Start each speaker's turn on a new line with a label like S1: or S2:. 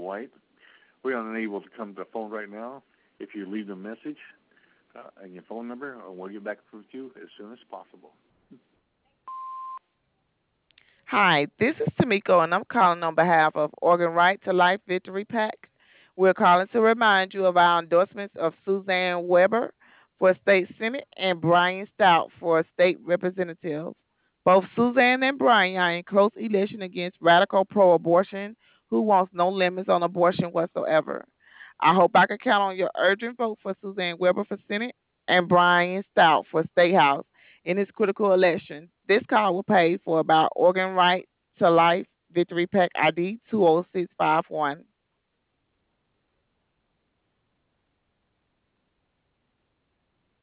S1: White. We're unable to come to the phone right now. If you leave a message and your phone number, we'll get back with you as soon as possible.
S2: Hi, this is Tamiko, and I'm calling on behalf of Organ Right to Life Victory PAC. We're calling to remind you of our endorsements of Suzanne Weber for State Senate and Brian Stout for State Representative. Both Suzanne and Brian are in close election against radical pro abortion who wants no limits on abortion whatsoever. I hope I can count on your urgent vote for Suzanne Weber for Senate and Brian Stout for State House in this critical election. This call will pay for about organ right to life Victory Pack ID 20651.